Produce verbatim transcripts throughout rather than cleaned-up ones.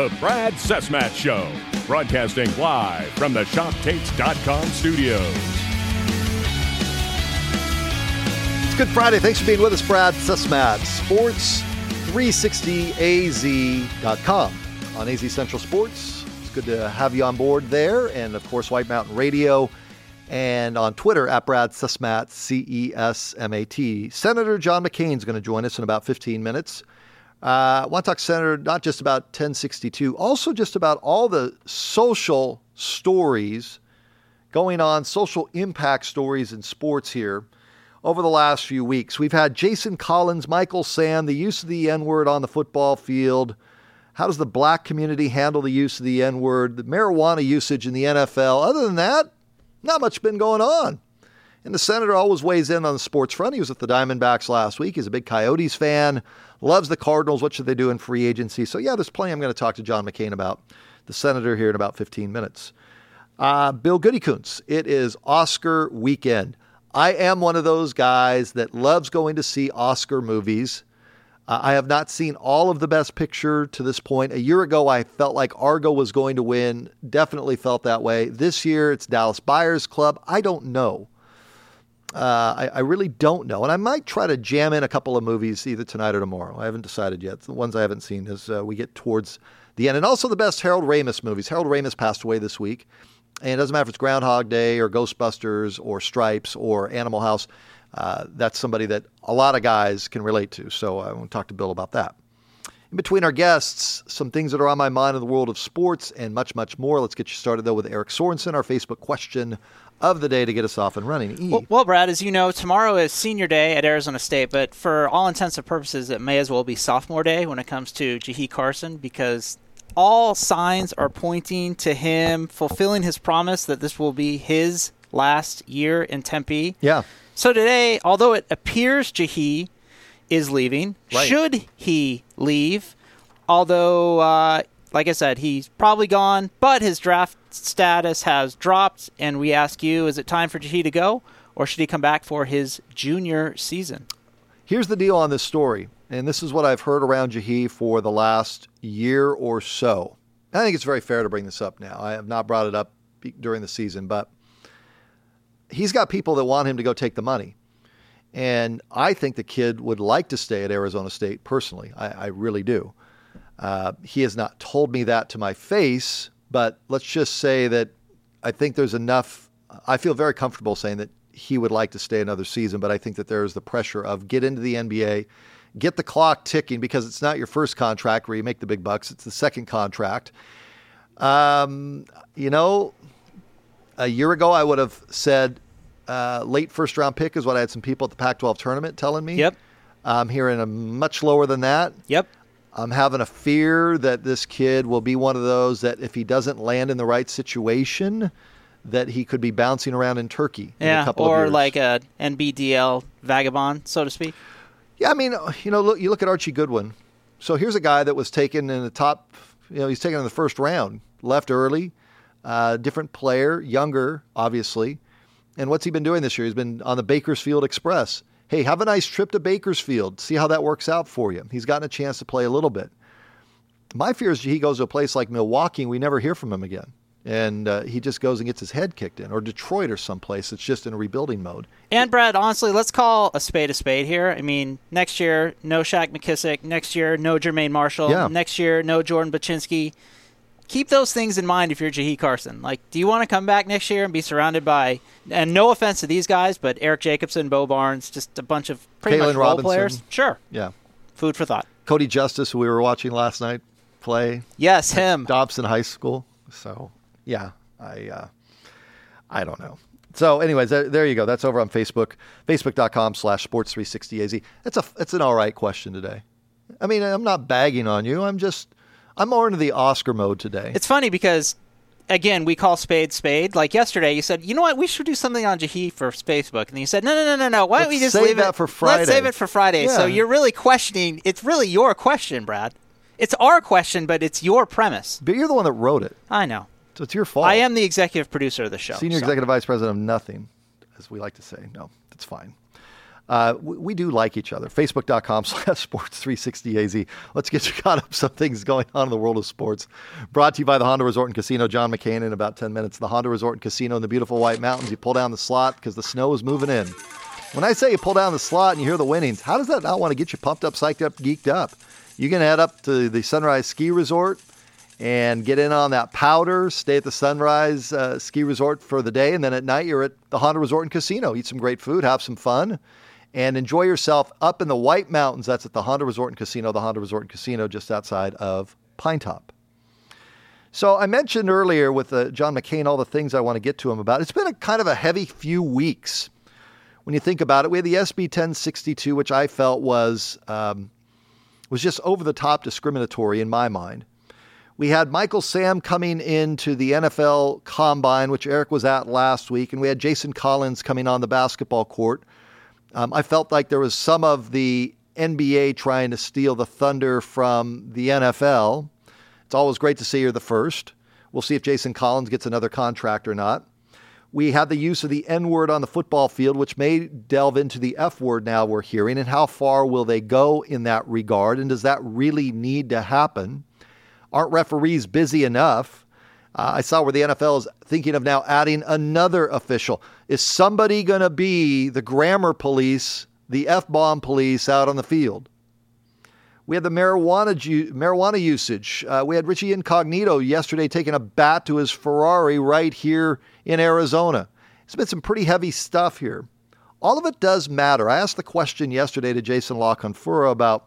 The Brad Cesmat Show, broadcasting live from the shop tapes dot com studios. It's Good Friday. Thanks for being with us, Brad Cesmat. Sports three sixty A Z dot com on A Z Central Sports. It's good to have you on board there. And, of course, White Mountain Radio. And on Twitter, at Brad Cesmat, C E S M A T. Senator John McCain is going to join us in about fifteen minutes. Uh, I want to talk, Senator, not just about ten sixty-two, also just about all the social stories going on, social impact stories in sports here over the last few weeks. We've had Jason Collins, Michael Sam, the use of the N-word on the football field. How does the black community handle the use of the N-word? The marijuana usage in the N F L. Other than that, not much been going on. And the senator always weighs in on the sports front. He was with the Diamondbacks last week. He's a big Coyotes fan, loves the Cardinals. What should they do in free agency? So, yeah, there's plenty I'm going to talk to John McCain about, the senator, here in about fifteen minutes. Uh, Bill Goodykoontz, it is Oscar weekend. I am one of those guys that loves going to see Oscar movies. Uh, I have not seen all of the Best Picture to this point. A year ago, I felt like Argo was going to win. Definitely felt that way. This year, it's Dallas Buyers Club. I don't know. Uh, I, I really don't know. And I might try to jam in a couple of movies either tonight or tomorrow. I haven't decided yet. The ones I haven't seen as uh, we get towards the end. And also the best Harold Ramis movies. Harold Ramis passed away this week. And it doesn't matter if it's Groundhog Day or Ghostbusters or Stripes or Animal House. Uh, that's somebody that a lot of guys can relate to. So I want to talk to Bill about that. In between our guests, some things that are on my mind in the world of sports and much, much more. Let's get you started, though, with Eric Sorensen, our Facebook question of the day to get us off and running. E. Well, well, Brad, as you know, tomorrow is senior day at Arizona State, but for all intents and purposes, it may as well be sophomore day when it comes to Jahi Carson, because all signs are pointing to him fulfilling his promise that this will be his last year in Tempe. Yeah. So today, although it appears Jahi is leaving, right. Should he leave? Although, uh, like I said, he's probably gone, but his draft status has dropped, and we ask you, is it time for Jahi to go, or should he come back for his junior season? Here's the deal on this story, and this is what I've heard around Jahi for the last year or so. I think it's very fair to bring this up now. I have not brought it up during the season, but he's got people that want him to go take the money. And I think the kid would like to stay at Arizona State personally. I, I really do. Uh, he has not told me that to my face, but let's just say that I think there's enough. I feel very comfortable saying that he would like to stay another season, but I think that there's the pressure of get into the N B A, get the clock ticking, because it's not your first contract where you make the big bucks. It's the second contract. Um, you know, a year ago, I would have said uh, late first round pick is what I had some people at the Pac twelve tournament telling me. Yep. I'm hearing a much lower than that. Yep. I'm having a fear that this kid will be one of those that if he doesn't land in the right situation, that he could be bouncing around in Turkey in yeah, a couple or of years. like a N B D L vagabond, so to speak. Yeah, I mean, you know, look, you look at Archie Goodwin. So here's a guy that was taken in the top, you know, he's taken in the first round, left early, uh, different player, younger, obviously. And what's he been doing this year? He's been on the Bakersfield Express. Hey, have a nice trip to Bakersfield. See how that works out for you. He's gotten a chance to play a little bit. My fear is he goes to a place like Milwaukee and we never hear from him again. And uh, he just goes and gets his head kicked in. Or Detroit or someplace that's just in a rebuilding mode. And, Brad, honestly, let's call a spade a spade here. I mean, next year, no Shaq McKissick. Next year, no Jermaine Marshall. Yeah. Next year, no Jordan Baczynski. Keep those things in mind if you're Jahi Carson. Like, do you want to come back next year and be surrounded by, and no offense to these guys, but Eric Jacobson, Bo Barnes, just a bunch of pretty Kalen much role Robinson. players? Sure. Yeah. Food for thought. Cody Justice, who we were watching last night play. Yes, him. Dobson High School. So, yeah, I uh, I don't know. So, anyways, there, there you go. That's over on Facebook, facebook.com slash sports 360AZ. That's a, it's an all right question today. I mean, I'm not bagging on you. I'm just, I'm more into the Oscar mode today. It's funny because, again, we call spade spade. Like yesterday, you said, you know what, we should do something on Jahi for Facebook. And then you said, no, no, no, no, no. Why don't we Let's just save leave that it for Friday. Let's save it for Friday. Yeah. So you're really questioning. It's really your question, Brad. It's our question, but it's your premise. But you're the one that wrote it. I know. So it's your fault. I am the executive producer of the show. Senior so. Executive Vice President of nothing, as we like to say. No, that's fine. Uh, we, we do like each other. Facebook.com slash Sports 360AZ. Let's get you caught up some things going on in the world of sports. Brought to you by the Honda Resort and Casino. John McCain in about ten minutes. The Honda Resort and Casino in the beautiful White Mountains. You pull down the slot because the snow is moving in. When I say you pull down the slot and you hear the winnings, how does that not want to get you pumped up, psyched up, geeked up? You can head up to the Sunrise Ski Resort and get in on that powder, stay at the Sunrise uh, Ski Resort for the day, and then at night you're at the Honda Resort and Casino. Eat some great food, have some fun, and enjoy yourself up in the White Mountains. That's at the Honda Resort and Casino, the Honda Resort and Casino just outside of Pine Top. So I mentioned earlier with uh, John McCain all the things I want to get to him about. It's been a kind of a heavy few weeks. When you think about it, we had the S B ten sixty-two, which I felt was um, was just over-the-top discriminatory in my mind. We had Michael Sam coming into the N F L Combine, which Eric was at last week, and we had Jason Collins coming on the basketball court. Um, I felt like there was some of the N B A trying to steal the thunder from the N F L. It's always great to see you're the first. We'll see if Jason Collins gets another contract or not. We had the use of the N-word on the football field, which may delve into the F-word now we're hearing, and how far will they go in that regard, and does that really need to happen? Aren't referees busy enough? Uh, I saw where the N F L is thinking of now adding another official. Is somebody going to be the grammar police, the F-bomb police out on the field? We had the marijuana ju- marijuana usage. Uh, we had Richie Incognito yesterday taking a bat to his Ferrari right here in Arizona. It's been some pretty heavy stuff here. All of it does matter. I asked the question yesterday to Jason La Canfora about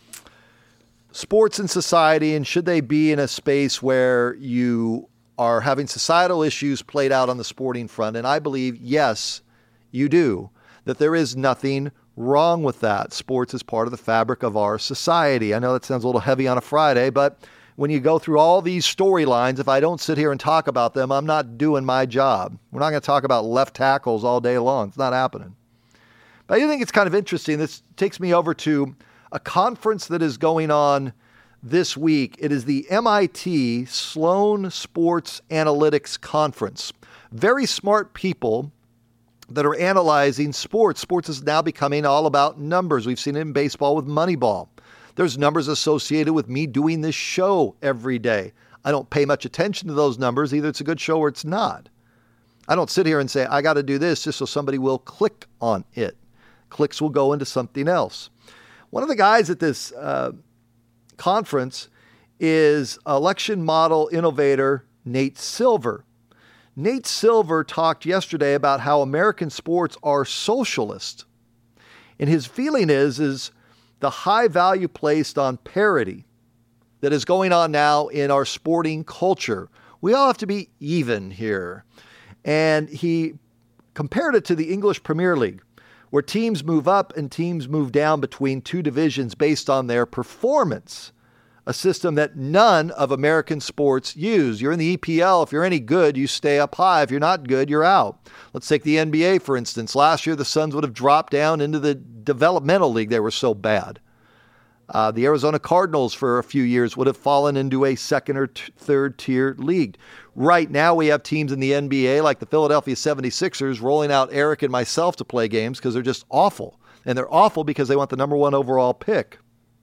sports and society, and should they be in a space where you are having societal issues played out on the sporting front? And I believe, yes, you do, that there is nothing wrong with that. Sports is part of the fabric of our society. I know that sounds a little heavy on a Friday, but when you go through all these storylines, if I don't sit here and talk about them, I'm not doing my job. We're not going to talk about left tackles all day long. It's not happening. But I do think it's kind of interesting. This takes me over to a conference that is going on this week. It is the M I T Sloan Sports Analytics Conference. Very smart people that are analyzing sports. Sports is now becoming all about numbers. We've seen it in baseball with Moneyball. There's numbers associated with me doing this show every day. I don't pay much attention to those numbers. Either it's a good show or it's not. I don't sit here and say, I got to do this just so somebody will click on it. Clicks will go into something else. One of the guys at this uh, conference is election model innovator Nate Silver. Nate Silver talked yesterday about how American sports are socialist. And his feeling is, is the high value placed on parity that is going on now in our sporting culture. We all have to be even here. And he compared it to the English Premier League, where teams move up and teams move down between two divisions based on their performance. A system that none of American sports use. You're in the E P L. If you're any good, you stay up high. If you're not good, you're out. Let's take the N B A, for instance. Last year, the Suns would have dropped down into the developmental league. They were so bad. Uh, the Arizona Cardinals, for a few years, would have fallen into a second or t- third tier league. Right now, we have teams in the N B A like the Philadelphia seventy-sixers rolling out Eric and myself to play games because they're just awful. And they're awful because they want the number one overall pick.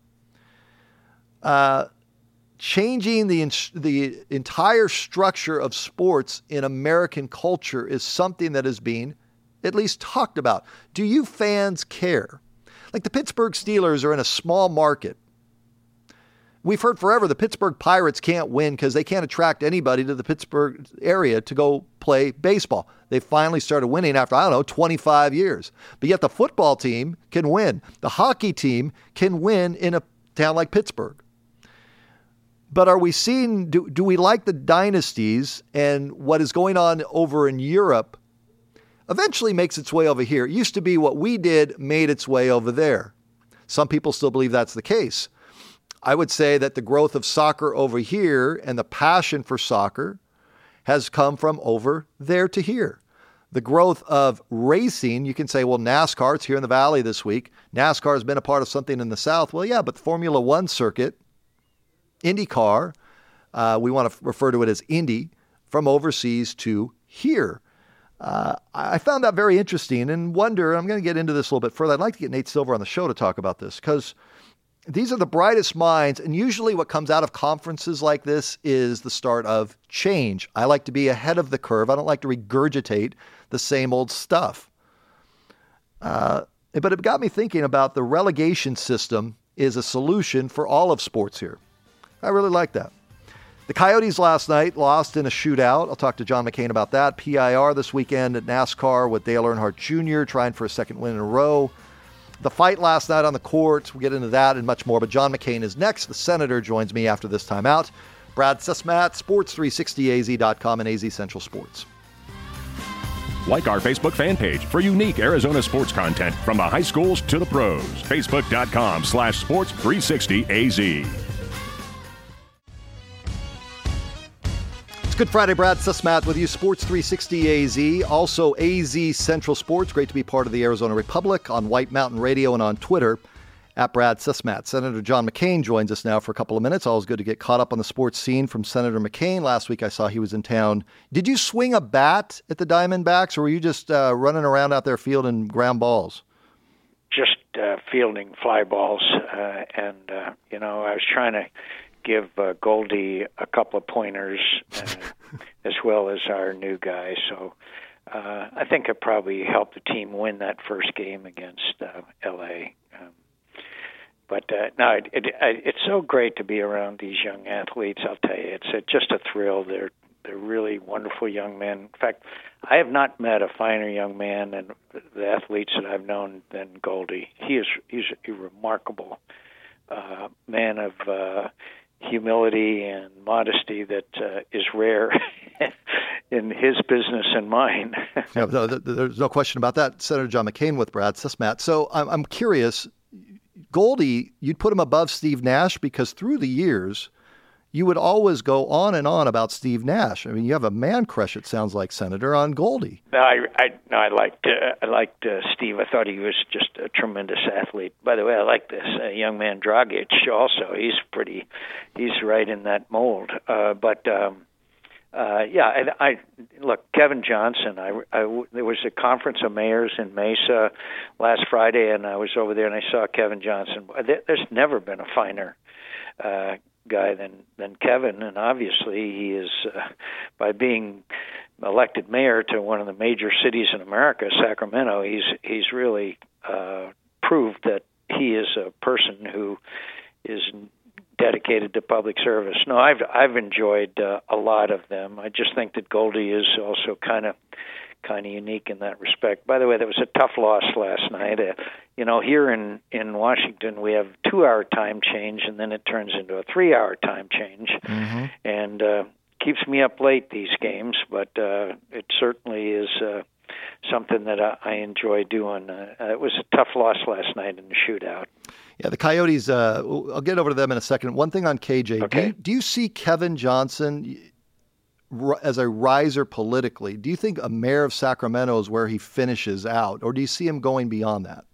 Uh, changing the the entire structure of sports in American culture is something that is being at least talked about. Do you fans care? Like the Pittsburgh Steelers are in a small market. We've heard forever the Pittsburgh Pirates can't win because they can't attract anybody to the Pittsburgh area to go play baseball. They finally started winning after, I don't know, twenty-five years. But yet the football team can win. The hockey team can win in a town like Pittsburgh. But are we seeing, do, do we like the dynasties, and what is going on over in Europe eventually makes its way over here? It used to be what we did made its way over there. Some people still believe that's the case. I would say that the growth of soccer over here and the passion for soccer has come from over there to here. The growth of racing, you can say, well, NASCAR, it's here in the Valley this week. NASCAR has been a part of something in the South. Well, yeah, but the Formula One circuit, IndyCar, uh, we want to refer to it as Indy, from overseas to here. Uh, I found that very interesting and wonder, I'm going to get into this a little bit further. I'd like to get Nate Silver on the show to talk about this because these are the brightest minds. And usually what comes out of conferences like this is the start of change. I like to be ahead of the curve. I don't like to regurgitate the same old stuff. Uh, but it got me thinking about the relegation system is a solution for all of sports here. I really like that. The Coyotes last night lost in a shootout. I'll talk to John McCain about that. P I R this weekend at NASCAR with Dale Earnhardt Junior trying for a second win in a row. The fight last night on the court. We'll get into that and much more. But John McCain is next. The Senator joins me after this timeout. Brad Sesmat, sports three sixty A Z dot com and A Z Central Sports. Like our Facebook fan page for unique Arizona sports content from the high schools to the pros. Facebook.com slash sports 360 AZ. It's Good Friday. Brad Sesmat with you, Sports three sixty A Z, also A Z Central Sports. Great to be part of the Arizona Republic on White Mountain Radio and on Twitter at Brad Sesmat. Senator John McCain joins us now for a couple of minutes. Always good to get caught up on the sports scene from Senator McCain. Last week I saw he was in town. Did you swing a bat at the Diamondbacks, or were you just uh, running around out there fielding ground balls? Just uh, fielding fly balls, uh, and, uh, you know, I was trying to give uh, Goldie a couple of pointers uh, as well as our new guy. So uh, I think it probably helped the team win that first game against uh, L A. Um, but uh, no, it, it, it's so great to be around these young athletes. I'll tell you, it's a, just a thrill. They're they're really wonderful young men. In fact, I have not met a finer young man than the athletes that I've known than Goldie. He is he's a remarkable uh, man of uh, humility and modesty that uh, is rare in his business and mine. Yeah, no, there's no question about that. Senator John McCain with Brad Sesmat. So I'm, I'm curious, Goldie, you'd put him above Steve Nash because through the years, you would always go on and on about Steve Nash. I mean, you have a man crush, it sounds like, Senator, on Goldie. No, I, I, no, I liked, uh, I liked uh, Steve. I thought he was just a tremendous athlete. By the way, I like this uh, young man Dragic also. He's pretty, he's right in that mold. Uh, but um, uh, yeah, I, I look, Kevin Johnson. I, I, there was a conference of mayors in Mesa last Friday, and I was over there and I saw Kevin Johnson. There's never been a finer Uh, guy than than Kevin, and obviously he is uh, by being elected mayor to one of the major cities in America, Sacramento. He's he's really uh, proved that he is a person who is dedicated to public service. No, I've I've enjoyed uh, a lot of them. I just think that Goldie is also kind of kind of unique in that respect. By the way, that was a tough loss last night. Uh, you know, here in, in Washington, we have two-hour time change, and then it turns into a three-hour time change. Mm-hmm. And uh, keeps me up late, these games, but uh, it certainly is uh, something that I, I enjoy doing. Uh, it was a tough loss last night in the shootout. Yeah, the Coyotes, uh, I'll get over to them in a second. One thing on K J, okay. do, you, do you see Kevin Johnson as a riser politically? Do you think a mayor of Sacramento is where he finishes out, or do you see him going beyond that?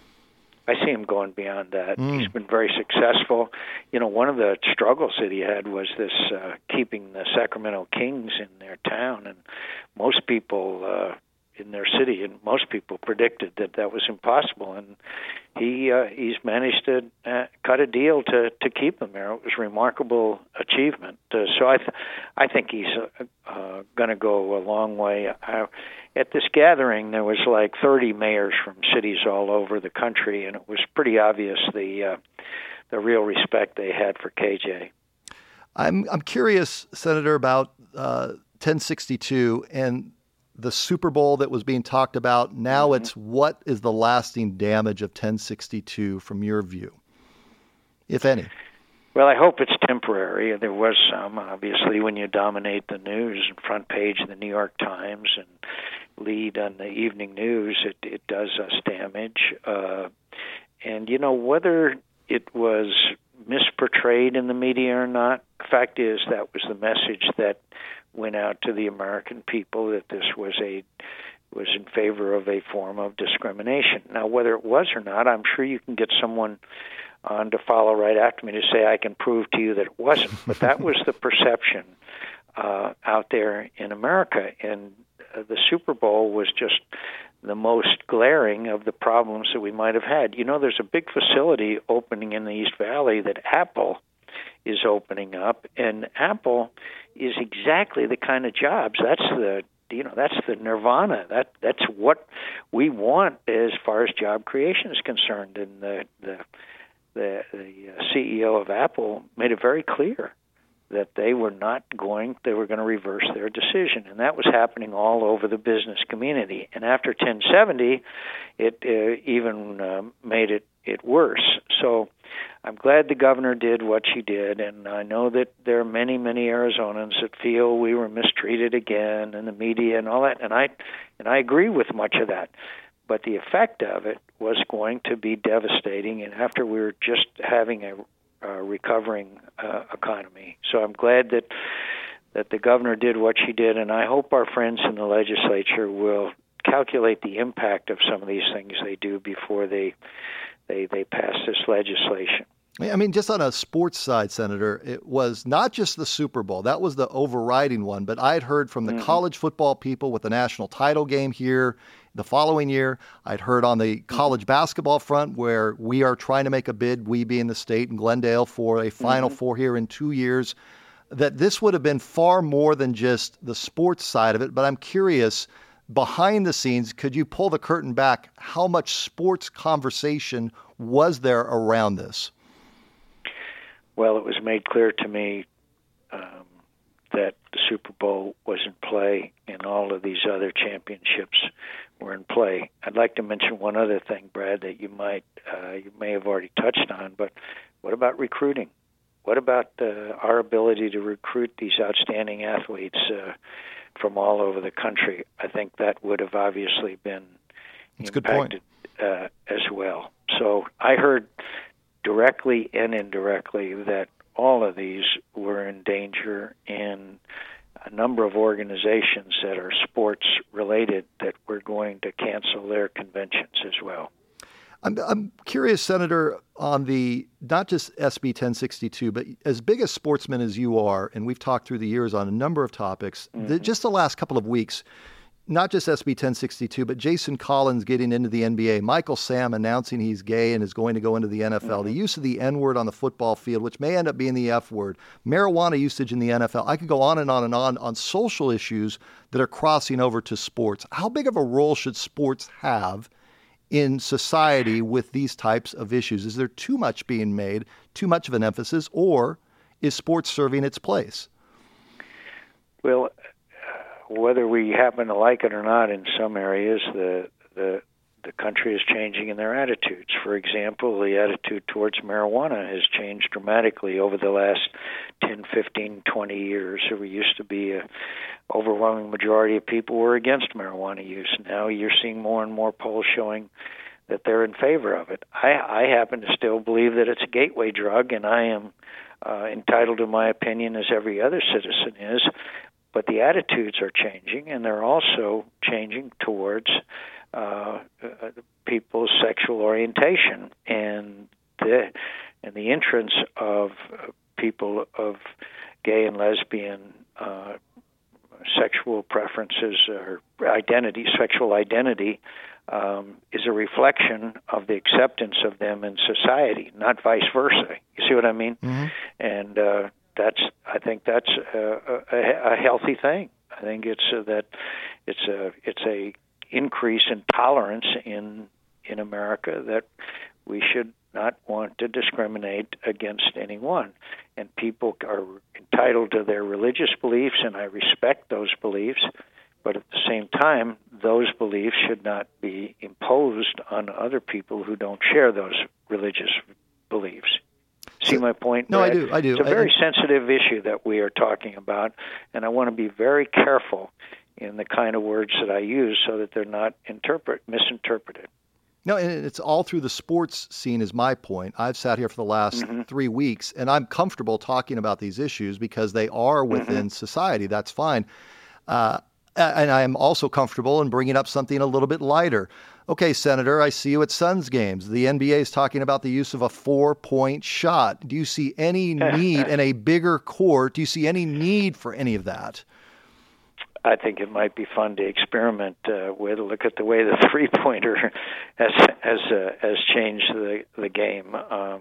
I see him going beyond that. Mm. He's been very successful. You know, one of the struggles that he had was this uh, keeping the Sacramento Kings in their town, and most people uh, in their city, and most people predicted that that was impossible, and he uh, he's managed to uh, cut a deal to, to keep them there. It was a remarkable achievement. Uh, so I th- I think he's uh, uh, going to go a long way. Uh, at this gathering, there was like thirty mayors from cities all over the country, and it was pretty obvious the uh, the real respect they had for K J. I'm I'm curious, Senator, about uh, ten sixty-two and the Super Bowl that was being talked about. Now mm-hmm. It's what is the lasting damage of ten sixty-two from your view, if any? Well, I hope it's temporary. There was some, obviously, when you dominate the news, front page of the New York Times and lead on the evening news, it, it does us damage. Uh, and, you know, whether it was misportrayed in the media or not, the fact is that was the message that went out to the American people, that this was a was in favor of a form of discrimination. Now, whether it was or not, I'm sure you can get someone on to follow right after me to say, I can prove to you that it wasn't. But that was the perception uh, out there in America. And the Super Bowl was just the most glaring of the problems that we might have had. You know, there's a big facility opening in the East Valley that Apple is opening up, and Apple is exactly the kind of jobs. That's the you know that's the nirvana. That that's what we want as far as job creation is concerned. And the the the, the C E O of Apple made it very clear that they were not going, they were going to reverse their decision. And that was happening all over the business community. And after ten seventy, it uh, even uh, made it, it worse. So I'm glad the governor did what she did, and I know that there are many, many Arizonans that feel we were mistreated again in the media and all that, and I, and I agree with much of that. But the effect of it was going to be devastating, and after we were just having a Uh, recovering uh, economy. So I'm glad that that the governor did what she did, and I hope our friends in the legislature will calculate the impact of some of these things they do before they they, they pass this legislation. I mean, just on a sports side, Senator, it was not just the Super Bowl. That was the overriding one. But I had heard from the mm-hmm. college football people with the national title game here the following year. I'd heard on the college mm-hmm. basketball front where we are trying to make a bid, we being the state in Glendale, for a Final mm-hmm. Four here in two years, that this would have been far more than just the sports side of it. But I'm curious, behind the scenes, could you pull the curtain back? How much sports conversation was there around this? Well, it was made clear to me um, that the Super Bowl was in play and all of these other championships were in play. I'd like to mention one other thing, Brad, that you might uh, you may have already touched on, but what about recruiting? What about uh, our ability to recruit these outstanding athletes uh, from all over the country? I think that would have obviously been That's impacted uh, as well. So I heard directly and indirectly that all of these were in danger, and a number of organizations that are sports related that were going to cancel their conventions as well. I'm, I'm curious, Senator, on the not just S B ten sixty-two, but as big a sportsman as you are, and we've talked through the years on a number of topics, mm-hmm. the, just the last couple of weeks, not just S B ten sixty-two, but Jason Collins getting into the N B A, Michael Sam announcing he's gay and is going to go into the N F L, mm-hmm. the use of the N-word on the football field, which may end up being the F-word, marijuana usage in the N F L. I could go on and on and on on social issues that are crossing over to sports. How big of a role should sports have in society with these types of issues? Is there too much being made, too much of an emphasis, or is sports serving its place? Well, whether we happen to like it or not, in some areas, the the the country is changing in their attitudes. For example, the attitude towards marijuana has changed dramatically over the last ten, fifteen, twenty years. We used to be a overwhelming majority of people were against marijuana use. Now you're seeing more and more polls showing that they're in favor of it. I, I happen to still believe that it's a gateway drug, and I am uh, entitled to my opinion as every other citizen is. But the attitudes are changing, and they're also changing towards uh, uh, people's sexual orientation, and the and the entrance of uh, people of gay and lesbian uh, sexual preferences or identity, sexual identity, um, is a reflection of the acceptance of them in society, not vice versa. You see what I mean? Mm-hmm. And uh, That's. I think that's a, a, a healthy thing. I think it's a, that it's a it's a increase in tolerance in in America that we should not want to discriminate against anyone, and people are entitled to their religious beliefs, and I respect those beliefs. But at the same time, those beliefs should not be imposed on other people who don't share those religious beliefs. See my point? No, Brad? I do. I do. It's a very I, sensitive issue that we are talking about, and I want to be very careful in the kind of words that I use so that they're not interpret misinterpreted. No, and it's all through the sports scene is my point. I've sat here for the last mm-hmm. three weeks, and I'm comfortable talking about these issues because they are within mm-hmm. society. That's fine. Uh, and I'm also comfortable in bringing up something a little bit lighter. Okay, Senator, I see you at Suns games. The N B A is talking about the use of a four-point shot. Do you see any need in a bigger court? Do you see any need for any of that? I think it might be fun to experiment uh, with. Look at the way the three-pointer has has uh, has changed the the game. Um,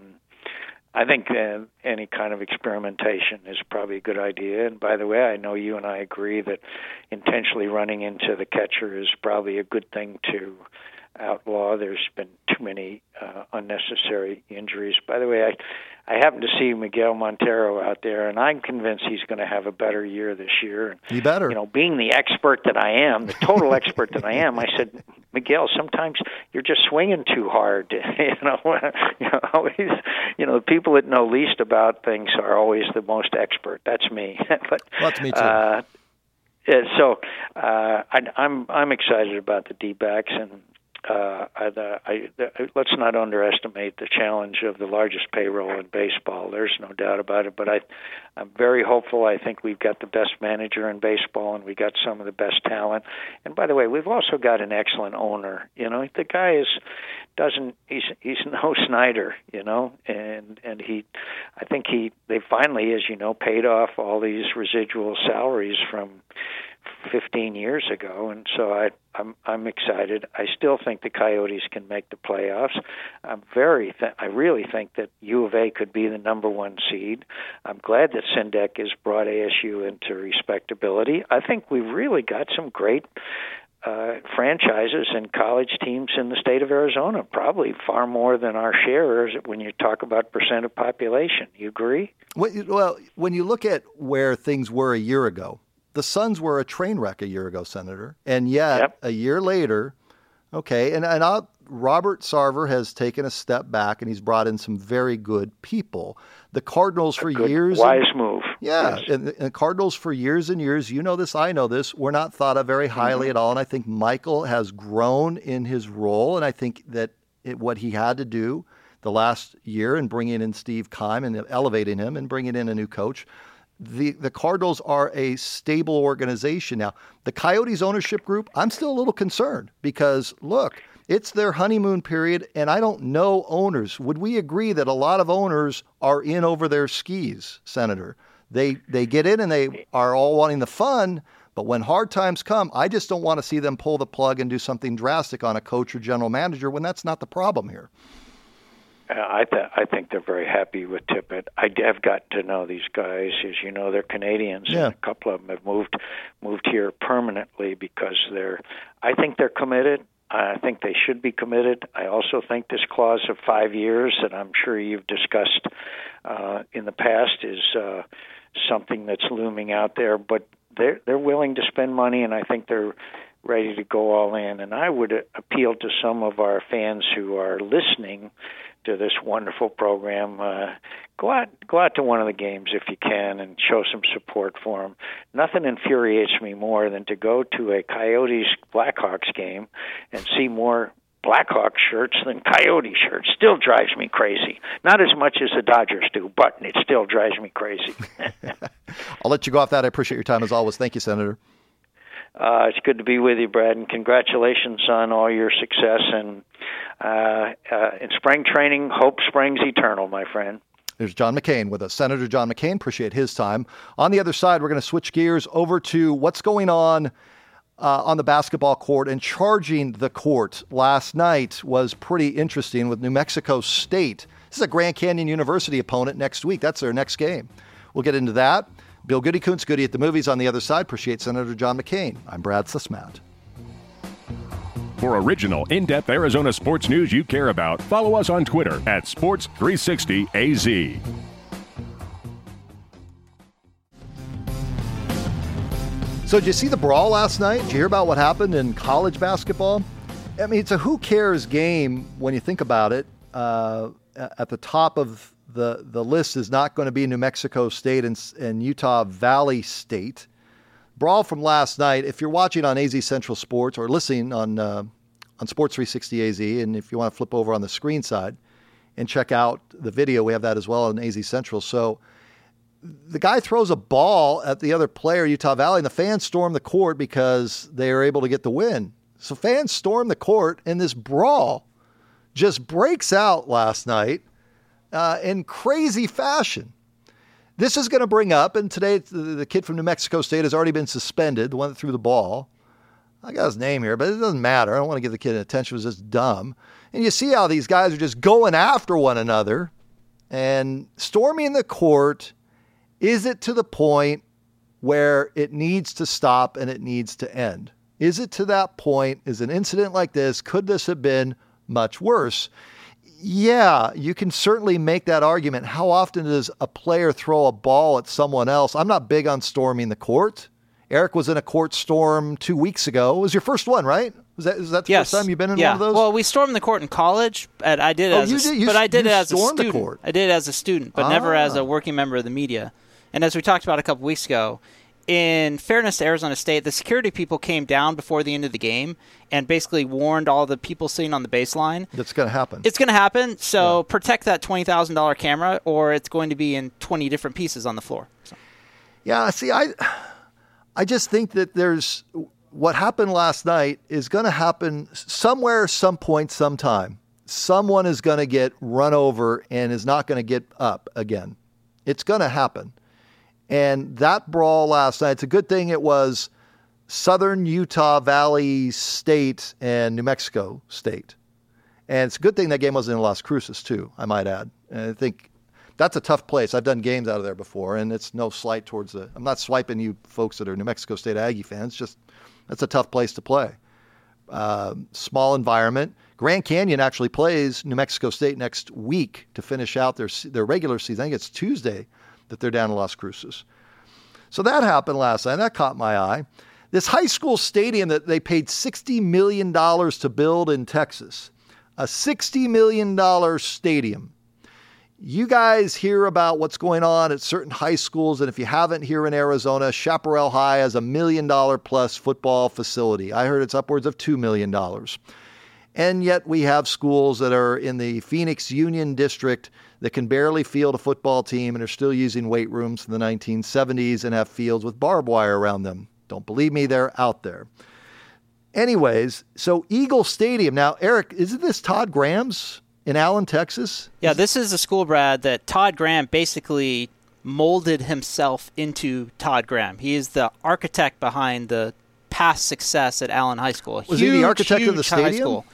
I think uh, any kind of experimentation is probably a good idea. And by the way, I know you and I agree that intentionally running into the catcher is probably a good thing to outlaw. There's been too many uh, unnecessary injuries. By the way, I I happened to see Miguel Montero out there, and I'm convinced he's going to have a better year this year. You better. You know, being the expert that I am, the total expert that I am, I said, Miguel, sometimes you're just swinging too hard. you know, you know, always, you know, the people that know least about things are always the most expert. That's me. but well, that's me too. Uh, so uh, I, I'm I'm excited about the D-backs, and Uh, I, I, I, let's not underestimate the challenge of the largest payroll in baseball. There's no doubt about it. But I, I'm very hopeful. I think we've got the best manager in baseball, and we got some of the best talent. And by the way, we've also got an excellent owner. You know, the guy is doesn't he's he's no Snyder. You know, and and he, I think he they finally, as you know, paid off all these residual salaries from fifteen years ago, and so I, I'm I'm excited. I still think the Coyotes can make the playoffs. I'm very, th- I really think that U of A could be the number one seed. I'm glad that Sendek has brought A S U into respectability. I think we've really got some great uh, franchises and college teams in the state of Arizona, probably far more than our share when you talk about percent of population. You agree? Well, when you look at where things were a year ago, the Suns were a train wreck a year ago, Senator. And yet, yep. a year later, okay, and, and I'll, Robert Sarver has taken a step back, and he's brought in some very good people. The Cardinals for a good, years... wise and, move. Yeah, yes. and, and the Cardinals for years and years, you know this, I know this, were not thought of very highly mm-hmm. at all. And I think Michael has grown in his role, and I think that it, what he had to do the last year in bringing in Steve Keim and elevating him and bringing in a new coach... The the Cardinals are a stable organization now. The Coyotes ownership group, I'm still a little concerned because, look, it's their honeymoon period, and I don't know owners. Would we agree that a lot of owners are in over their skis, Senator? They they get in and they are all wanting the fun, but when hard times come, I just don't want to see them pull the plug and do something drastic on a coach or general manager when that's not the problem here. Uh, I, th- I think they're very happy with Tippett. I have got to know these guys. As you know, they're Canadians, yeah. and a couple of them have moved moved here permanently because they're. I think they're committed. I think they should be committed. I also think this clause of five years that I'm sure you've discussed uh, in the past is uh, something that's looming out there. But they're they're willing to spend money, and I think they're ready to go all in. And I would appeal to some of our fans who are listening to this wonderful program. Uh, go out, go out to one of the games if you can, and show some support for them. Nothing infuriates me more than to go to a Coyotes Blackhawks game and see more Blackhawks shirts than Coyote shirts. Still drives me crazy. Not as much as the Dodgers do, but it still drives me crazy. I'll let you go off that. I appreciate your time as always. Thank you, Senator. Uh, it's good to be with you, Brad, and congratulations on all your success. And uh, uh, in spring training, hope springs eternal, my friend. There's John McCain with us. Senator John McCain, appreciate his time. On the other side, we're going to switch gears over to what's going on uh, on the basketball court and charging the court. Last night was pretty interesting with New Mexico State. This is a Grand Canyon University opponent next week. That's their next game. We'll get into that. Bill Goody-Kuntz, Goody at the Movies on the other side. Appreciate Senator John McCain. I'm Brad Sussmat. For original, in-depth Arizona sports news you care about, follow us on Twitter at Sports three sixty A Z. So did you see the brawl last night? Did you hear about what happened in college basketball? I mean, it's a who cares game when you think about it. Uh, at the top of The the list is not going to be New Mexico State and, and Utah Valley State. Brawl from last night. If you're watching on A Z Central Sports or listening on uh, on Sports three sixty A Z, and if you want to flip over on the screen side and check out the video, we have that as well on A Z Central. So the guy throws a ball at the other player, Utah Valley, and the fans storm the court because they are able to get the win. So fans storm the court, and this brawl just breaks out last night. Uh, in crazy fashion. this is going to bring up, and today the, the kid from New Mexico State has already been suspended, the one that threw the ball. I got his name here, but it doesn't matter. I don't want to give the kid attention. It was just dumb. And you see how these guys are just going after one another and storming the court. Is it to the point where it needs to stop and it needs to end? Is it to that point? Is an incident like this, could this have been much worse? Yeah, you can certainly make that argument. How often does a player throw a ball at someone else? I'm not big on storming the court. Eric was in a court storm two weeks ago. It was your first one, right? Was that, is that the yes. first time you've been in yeah. one of those? Well, we stormed the court in college, and I did it oh, as you a, did, you, but I did you it as a stormed student. The court. I did it as a student, but ah. never as a working member of the media. And as we talked about a couple weeks ago, in fairness to Arizona State, the security people came down before the end of the game and basically warned all the people sitting on the baseline. That's going to happen. It's going to happen, so yeah. protect that twenty thousand dollars camera, or it's going to be in twenty different pieces on the floor. So. Yeah, see, I, I just think that there's what happened last night is going to happen somewhere, some point, sometime. Someone is going to get run over and is not going to get up again. It's going to happen. And that brawl last night, it's a good thing it was Southern Utah Valley State and New Mexico State. And it's a good thing that game wasn't in Las Cruces, too, I might add. And I think that's a tough place. I've done games out of there before, and it's no slight towards the – I'm not swiping you folks that are New Mexico State Aggie fans. Just that's a tough place to play. Uh, small environment. Grand Canyon actually plays New Mexico State next week to finish out their their regular season. I think it's Tuesday that they're down in Las Cruces. So that happened last night. That caught my eye. This high school stadium that they paid sixty million dollars to build in Texas, a sixty million dollars stadium. You guys hear about what's going on at certain high schools, and if you haven't here in Arizona, Chaparral High has a million dollar plus football facility. I heard it's upwards of two million dollars. And yet we have schools that are in the Phoenix Union District that can barely field a football team and are still using weight rooms from the nineteen seventies and have fields with barbed wire around them. Don't believe me, they're out there. Anyways, so Eagle Stadium. Now, Eric, isn't this Todd Graham's in Allen, Texas? Yeah, this is a school, Brad, that Todd Graham basically molded himself into Todd Graham. He is the architect behind the past success at Allen High School. Was huge, he the architect huge of the stadium? High school.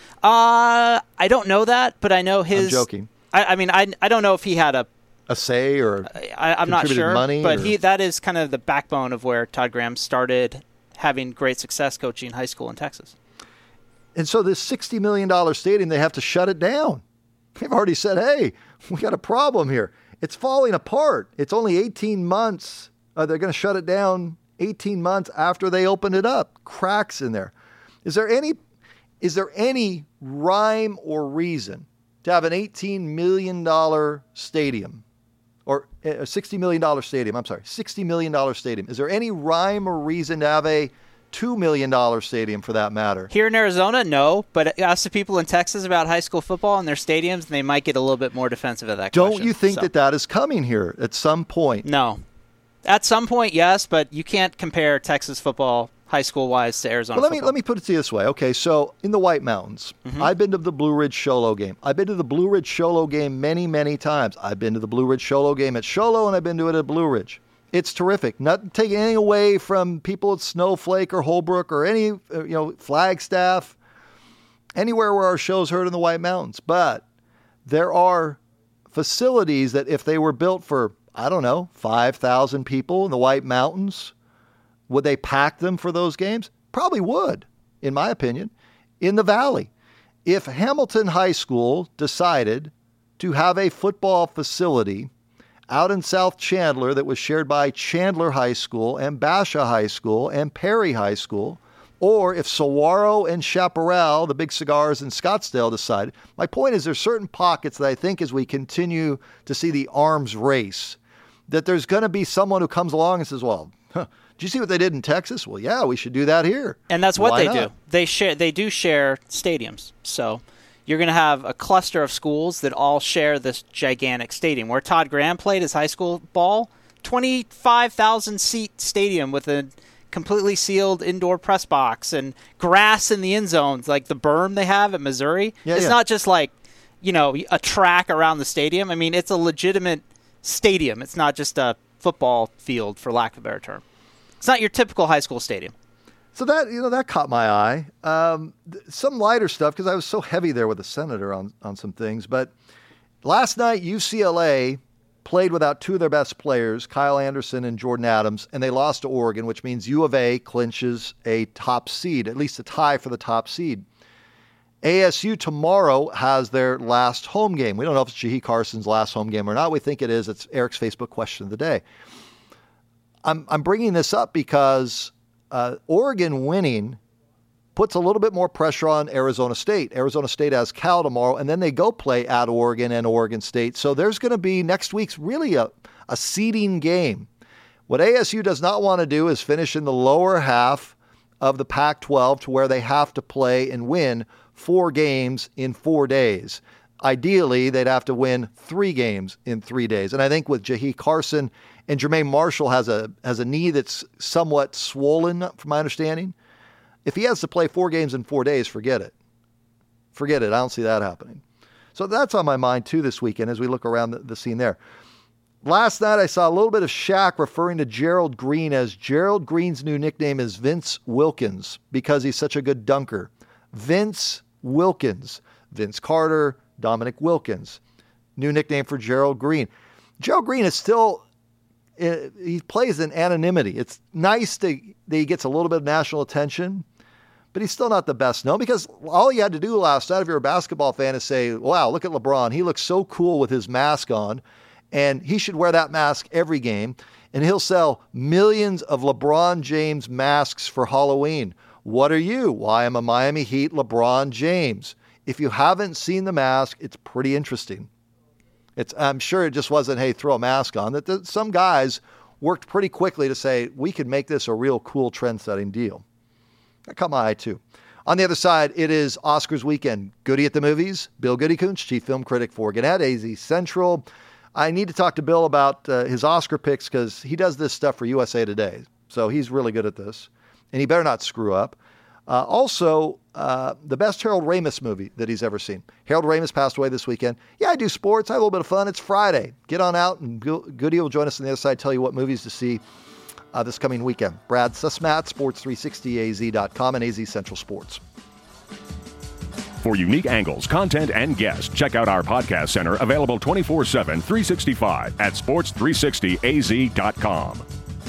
Uh, I don't know that, but I know his... I'm joking. I, I mean, I, I don't know if he had a... A say or I, I'm not sure, money but or? he that is kind of the backbone of where Todd Graham started having great success coaching high school in Texas. And so this sixty million dollars stadium, they have to shut it down. They've already said, hey, we got a problem here. It's falling apart. It's only eighteen months. Uh, they're going to shut it down eighteen months after they opened it up. Cracks in there. Is there any, is there any rhyme or reason to have an eighteen million dollars stadium? Or a sixty million dollars stadium, I'm sorry, sixty million dollars stadium. Is there any rhyme or reason to have a two million dollars stadium for that matter? Here in Arizona, no. But ask the people in Texas about high school football and their stadiums, and they might get a little bit more defensive of that Don't question. you think so. that that is coming here at some point? No. At some point, yes, but you can't compare Texas football high school-wise to Arizona well, let football. me let me put it to you this way. Okay, so in the White Mountains, mm-hmm. I've been to the Blue Ridge Sholo game. I've been to the Blue Ridge Sholo game many, many times. I've been to the Blue Ridge Sholo game at Sholo, and I've been to it at Blue Ridge. It's terrific. Not taking anything away from people at Snowflake or Holbrook or any, you know, Flagstaff, anywhere where our show's heard in the White Mountains. But there are facilities that if they were built for, I don't know, five thousand people in the White Mountains, would they pack them for those games? Probably would, in my opinion. In the Valley, if Hamilton High School decided to have a football facility out in South Chandler that was shared by Chandler High School and Basha High School and Perry High School, or if Saguaro and Chaparral, the big cigars in Scottsdale, decided. My point is there's certain pockets that I think as we continue to see the arms race, that there's going to be someone who comes along and says, well, huh, did you see what they did in Texas? Well, yeah, we should do that here. And that's what Why they not? do. They share. They do share stadiums. So you're going to have a cluster of schools that all share this gigantic stadium. Where Todd Graham played his high school ball, twenty-five thousand seat stadium with a completely sealed indoor press box and grass in the end zones, like the berm they have at Missouri. Yeah, it's yeah. not just like, you know, a track around the stadium. I mean, it's a legitimate stadium. It's not just a football field, for lack of a better term. It's not your typical high school stadium. So that, you know, that caught my eye. Um, th- some lighter stuff, because I was so heavy there with the senator on, on some things. But last night, U C L A played without two of their best players, Kyle Anderson and Jordan Adams, and they lost to Oregon, which means U of A clinches a top seed, at least a tie for the top seed. A S U tomorrow has their last home game. We don't know if it's Jahee Carson's last home game or not. We think it is. It's Eric's Facebook question of the day. I'm I'm bringing this up because uh, Oregon winning puts a little bit more pressure on Arizona State. Arizona State has Cal tomorrow, and then they go play at Oregon and Oregon State. So there's going to be next week's really a, a seeding game. What A S U does not want to do is finish in the lower half of the Pac twelve to where they have to play and win four games in four days. Ideally, they'd have to win three games in three days. And I think with Jahee Carson and Jermaine Marshall has a has a knee that's somewhat swollen, from my understanding. If he has to play four games in four days, forget it. Forget it. I don't see that happening. So that's on my mind, too, this weekend as we look around the, the scene there. Last night, I saw a little bit of Shaq referring to Gerald Green as Gerald Green's new nickname is Vince Wilkins because he's such a good dunker. Vince Wilkins. Vince Carter, Dominic Wilkins. New nickname for Gerald Green. Gerald Green is still... he plays in anonymity. It's nice to, that he gets a little bit of national attention, but he's still not the best known because all you had to do last night, if you're a basketball fan, is say, wow, look at LeBron. He looks so cool with his mask on, and he should wear that mask every game, and he'll sell millions of LeBron James masks for Halloween. What are you? Why, I'm a Miami Heat LeBron James. If you haven't seen the mask, it's pretty interesting. It's, I'm sure it just wasn't, hey, throw a mask on. That the, some guys worked pretty quickly to say, we could make this a real cool trend-setting deal. That caught my eye, too. On the other side, it is Oscars weekend. Goody at the movies. Bill Goody-Kuntz, chief film critic for Gannett, A Z Central. I need to talk to Bill about uh, his Oscar picks because he does this stuff for U S A Today. So he's really good at this. And he better not screw up. Uh, also, uh, the best Harold Ramis movie that he's ever seen. Harold Ramis passed away this weekend. Yeah, I do sports. I have a little bit of fun. It's Friday. Get on out, and Goody will join us on the other side, tell you what movies to see uh, this coming weekend. Brad Sussmat, sports three sixty A Z dot com and A Z Central Sports. For unique angles, content, and guests, check out our podcast center available twenty-four seven, three sixty-five at sports three sixty A Z dot com.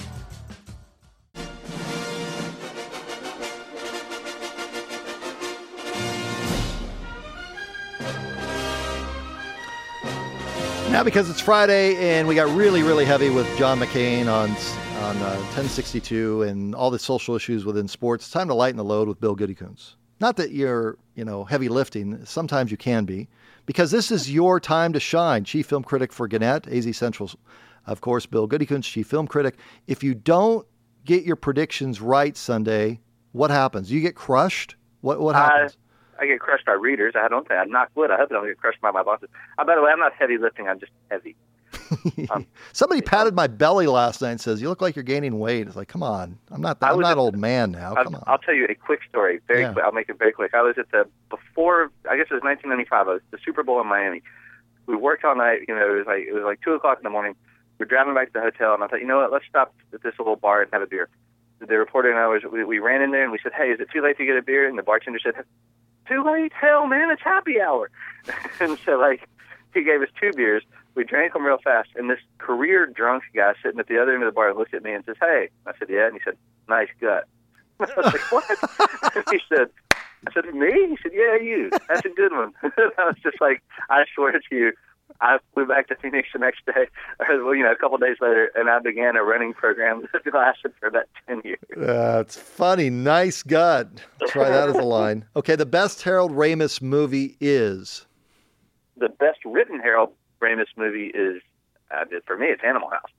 Now, because it's Friday and we got really, really heavy with John McCain on on uh, ten sixty-two and all the social issues within sports, it's time to lighten the load with Bill Goody-Kuntz. Not that you're, you know, heavy lifting. Sometimes you can be, because this is your time to shine. Chief film critic for Gannett, A Z Central, of course, Bill Goody-Kuntz, chief film critic. If you don't get your predictions right Sunday, what happens? You get crushed? What what happens? Uh, I get crushed by readers. I don't think I knock wood. I hope I don't get crushed by my bosses. Uh, by the way, I'm not heavy lifting. I'm just heavy. Um, Somebody patted my belly last night and says, "You look like you're gaining weight." It's like, come on, I'm not. I'm not old man now. I'll, come on. I'll tell you a quick story. Very Yeah. quick. I'll make it very quick. I was at the before. I guess it was nineteen ninety-five. I was at the Super Bowl in Miami. We worked all night. You know, it was like it was like two o'clock in the morning. We're driving back to the hotel, and I thought, you know what? Let's stop at this little bar and have a beer. The reporter and I was. We, we ran in there and we said, "Hey, is it too late to get a beer?" And the bartender said, "Too late? Hell, man, it's happy hour." And so, like, he gave us two beers. We drank them real fast. And this career drunk guy sitting at the other end of the bar looked at me and says, "Hey." I said, "Yeah." And he said, "Nice gut." I was like, "What?" And he said, I said, "Me?" He said, "Yeah, you. That's a good one." I was just like, I swear to you, I flew back to Phoenix the next day, or, well, you know, a couple of days later, and I began a running program that lasted for about ten years. That's funny. Nice gut. Try that as a line. Okay, the best Harold Ramis movie is? The best written Harold Ramis movie is, uh, for me, it's Animal House.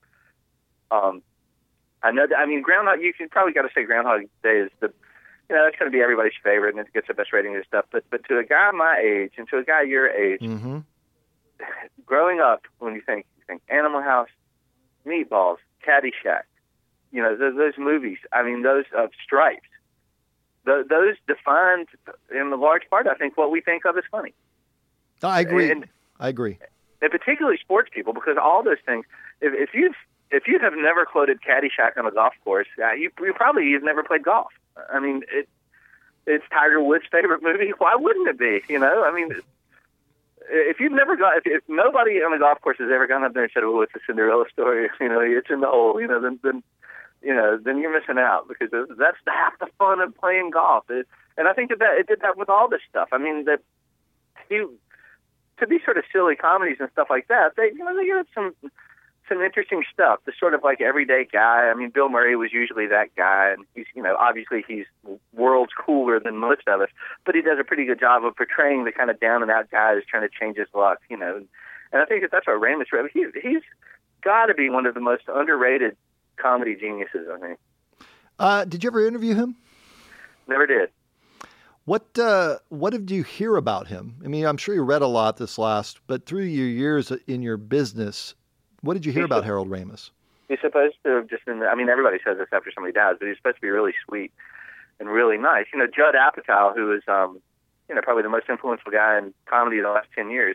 Um, I know that, I mean, Groundhog, you can probably got to say Groundhog Day is the, you know, that's going to be everybody's favorite, and it gets the best rating and stuff. But, but to a guy my age, and to a guy your age, Mm-hmm. growing up, when you think you think Animal House, Meatballs, Caddyshack, you know, those, those movies, I mean, those of Stripes, th- those defined, in the large part, I think, what we think of as funny. I agree. And, I agree. and particularly sports people, because all those things, if, if you've if you have never quoted Caddyshack on a golf course, uh, you, you probably you've never played golf. I mean, it, it's Tiger Woods' favorite movie. Why wouldn't it be? You know, I mean, if you've never got, if, if nobody on a golf course has ever gone up there and said, "Oh, it's a Cinderella story," you know, it's in the hole, you know, then then you know, then you're missing out, because that's half the fun of playing golf. It, and I think that, that it did that with all this stuff. I mean, that you to be sort of silly comedies and stuff like that. They, you know, they got some. some interesting stuff. The sort of like everyday guy. I mean, Bill Murray was usually that guy, and he's, you know, obviously he's worlds cooler than most of us, but he does a pretty good job of portraying the kind of down and out guy who's trying to change his luck, you know. And I think that that's what Ramis. He, he's got to be one of the most underrated comedy geniuses, I think. Uh, did you ever interview him? Never did. What uh, what did you hear about him? I mean, I'm sure you read a lot this last, but through your years in your business, what did you hear he's about Harold Ramis? He's supposed to have just been, I mean, everybody says this after somebody dies, but he's supposed to be really sweet and really nice. You know, Judd Apatow, who is, um, you know, probably the most influential guy in comedy in the last ten years,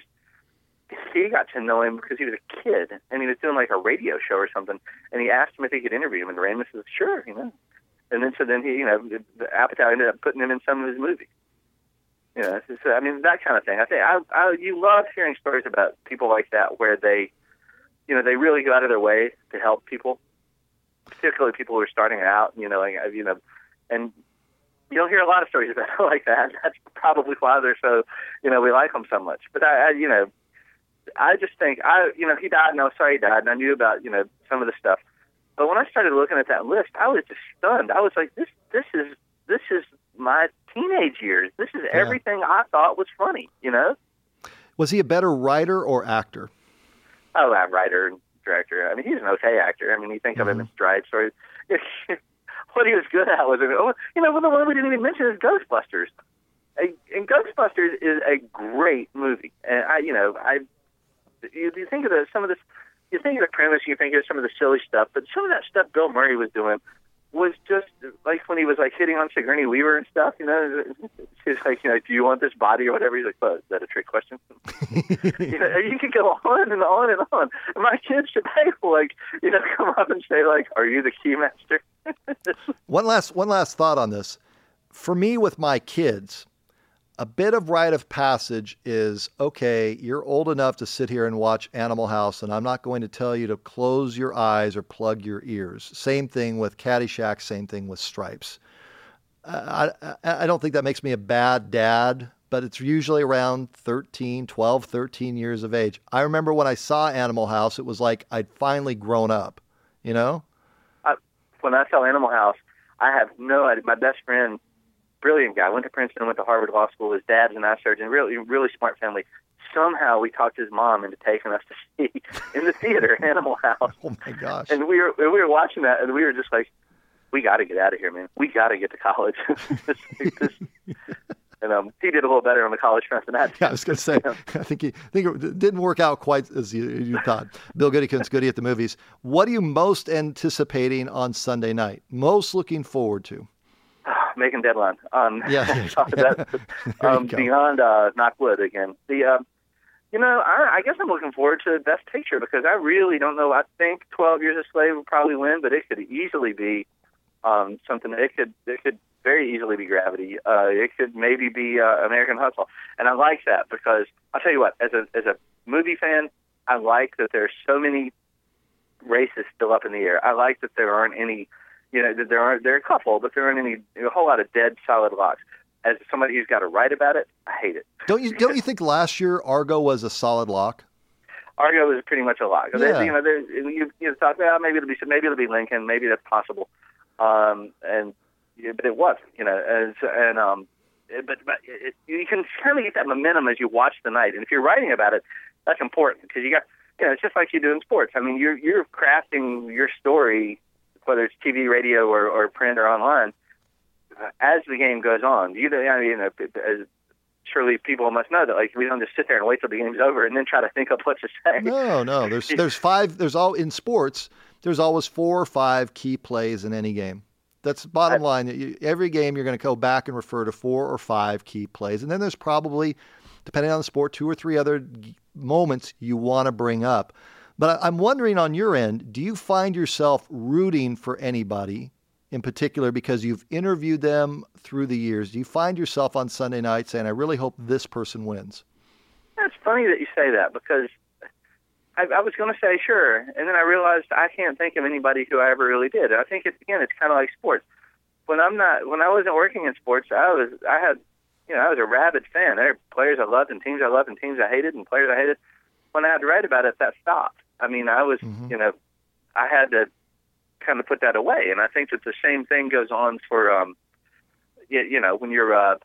he got to know him because he was a kid, and he was doing like a radio show or something, and he asked him if he could interview him, and Ramis said, sure, you know. And then so then he, you know, Apatow ended up putting him in some of his movies. You know, it's just, I mean, that kind of thing. I think I, I, you love hearing stories about people like that where they, you know, they really go out of their way to help people, particularly people who are starting out, you know, like, you know, and you don't hear a lot of stories about like that. That's probably why they're so, you know, we like them so much. But I, I, you know, I just think I, you know, he died, and I was sorry he died, and I knew about, you know, some of the stuff. But when I started looking at that list, I was just stunned. I was like, this, this is, this is my teenage years. This is yeah. everything I thought was funny, you know? Was he a better writer or actor? Oh, that writer and director. I mean, he's an okay actor. I mean, you think mm-hmm. of him in Stripes, or what he was good at was, you know, the one we didn't even mention is Ghostbusters. And Ghostbusters is a great movie. And I, you know, I, you, you think of the, some of this, you think of the premise, you think of some of the silly stuff, but some of that stuff Bill Murray was doing was just like when he was like hitting on Sigourney Weaver and stuff, you know, he's like, you know, do you want this body or whatever? He's like, well, is that a trick question? you know, you can go on and on and on. And my kids today will, like, you know, come up and say, like, are you the Keymaster? one last, one last thought on this. For me, with my kids, a bit of rite of passage is, okay, you're old enough to sit here and watch Animal House, and I'm not going to tell you to close your eyes or plug your ears. Same thing with Caddyshack, same thing with Stripes. I, I, I don't think that makes me a bad dad, but it's usually around thirteen, twelve, thirteen years of age. I remember when I saw Animal House, it was like I'd finally grown up, you know? I, when I saw Animal House, I have no idea. My best friend, brilliant guy, went to Princeton, went to Harvard Law School. His dad's an eye surgeon, really, really smart family. Somehow we talked his mom into taking us to see in the theater Animal House. Oh my gosh! And we were we were watching that, and we were just like, we got to get out of here, man. We got to get to college. this, this, and um, he did a little better on the college front than that. Yeah, I was going to say, yeah. I think he I think it didn't work out quite as you, you thought. Bill Goodykins, Goody at the Movies. What are you most anticipating on Sunday night? Most looking forward to? Making Deadline. Um, yeah, yeah, that, um, beyond uh, Knockwood again. The uh, you know, I, I guess I'm looking forward to Best Picture because I really don't know. I think twelve Years a Slave will probably win, but it could easily be um, something. It could it could very easily be Gravity. Uh, it could maybe be uh, American Hustle, and I like that because I'll tell you what. As a as a movie fan, I like that there's so many races still up in the air. I like that there aren't any. You know, there are there are a couple, but there aren't any a whole lot of dead solid locks. As somebody who's got to write about it, I hate it. Don't you don't you think last year Argo was a solid lock? Argo was pretty much a lock. Yeah. They, you know, you, you thought, well, maybe it'll be maybe it'll be Lincoln, maybe that's possible, um, and but it wasn't. You know, and, and um, but but it, you can kind of get that momentum as you watch the night, and if you're writing about it, that's important because you got you know it's just like you do in sports. I mean, you're you're crafting your story, whether it's T V, radio, or, or print or online, uh, as the game goes on. You know, I mean, you know, as surely people must know that, like, we don't just sit there and wait till the game's over and then try to think up what to say. No, no. There's there's five. There's all in sports. There's always four or five key plays in any game. That's the bottom I, line. You, every game you're going to go back and refer to four or five key plays, and then there's probably, depending on the sport, two or three other moments you want to bring up. But I'm wondering on your end, do you find yourself rooting for anybody in particular because you've interviewed them through the years? Do you find yourself on Sunday night saying, I really hope this person wins? It's funny that you say that because I, I was going to say sure, and then I realized I can't think of anybody who I ever really did. I think it's, again, it's kind of like sports. When I'm not, when I wasn't working in sports, I was, I had, you know, I was a rabid fan. There were players I loved and teams I loved and teams I hated and players I hated. When I had to write about it, that stopped. I mean, I was, mm-hmm. you know, I had to kind of put that away, and I think that the same thing goes on for, um, you, you know, when you're, uh,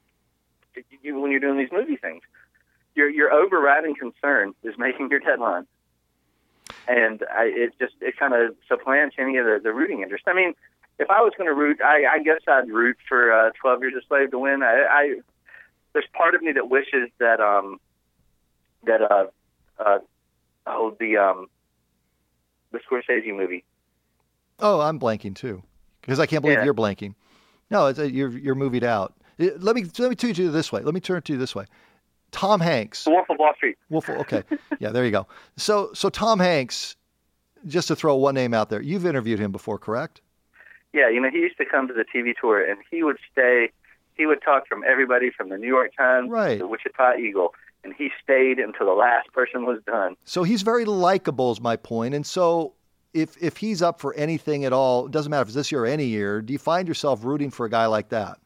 you, when you're doing these movie things. Your your overriding concern is making your deadline, and I, it just it kind of supplants any of the, the rooting interest. I mean, if I was going to root, I, I guess I'd root for uh, twelve Years a Slave to win. I, I there's part of me that wishes that um that uh uh oh the um the Scorsese movie. Oh, I'm blanking too because I can't believe yeah. you're blanking. No, it's a, you're you're movied out. It, let me let me turn to you this way. Let me turn to you this way. Tom Hanks. The Wolf of Wall Street. Wolf. Okay. Yeah, there you go. So, so Tom Hanks, just to throw one name out there, you've interviewed him before, correct? Yeah, you know, he used to come to the T V tour, and he would stay, he would talk from everybody from the New York Times right. to the Wichita Eagle, and he stayed until the last person was done. So he's very likable is my point. And so if if he's up for anything at all, it doesn't matter if it's this year or any year, do you find yourself rooting for a guy like that?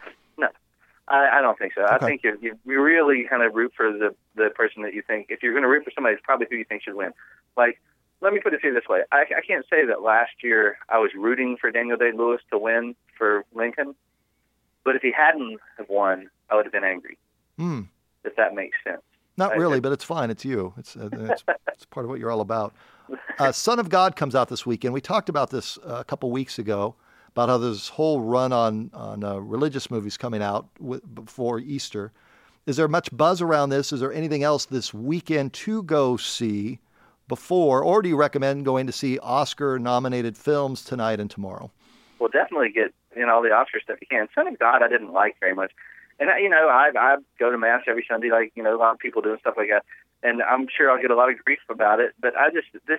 I, I don't think so. Okay. I think you you really kind of root for the, the person that you think, if you're going to root for somebody, it's probably who you think should win. Like, let me put it to you this way. I, I can't say that last year I was rooting for Daniel Day-Lewis to win for Lincoln, but if he hadn't have won, I would have been angry, mm. if that makes sense. Not I, really, but it's fine. It's you. It's, uh, it's, it's part of what you're all about. Uh, Son of God comes out this weekend. We talked about this uh, a couple weeks ago, about how there's this whole run on on uh, religious movies coming out w- before Easter. Is there much buzz around this? Is there anything else this weekend to go see before, or do you recommend going to see Oscar-nominated films tonight and tomorrow? Well, definitely get in all the Oscar stuff you can. Son of God, I didn't like very much, and I, you know, I I go to mass every Sunday, like you know, a lot of people do and stuff like that, and I'm sure I'll get a lot of grief about it. But I just this